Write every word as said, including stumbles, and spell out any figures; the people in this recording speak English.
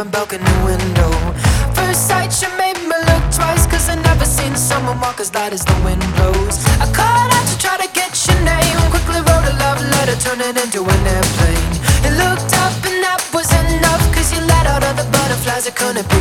balcony window. First sight, she made me look twice, cause I never seen someone walk as light as the wind blows. I called out to try to get your name, quickly wrote a love letter, turned it into an airplane. It looked up and that was enough, cause you let out all the butterflies, it couldn't be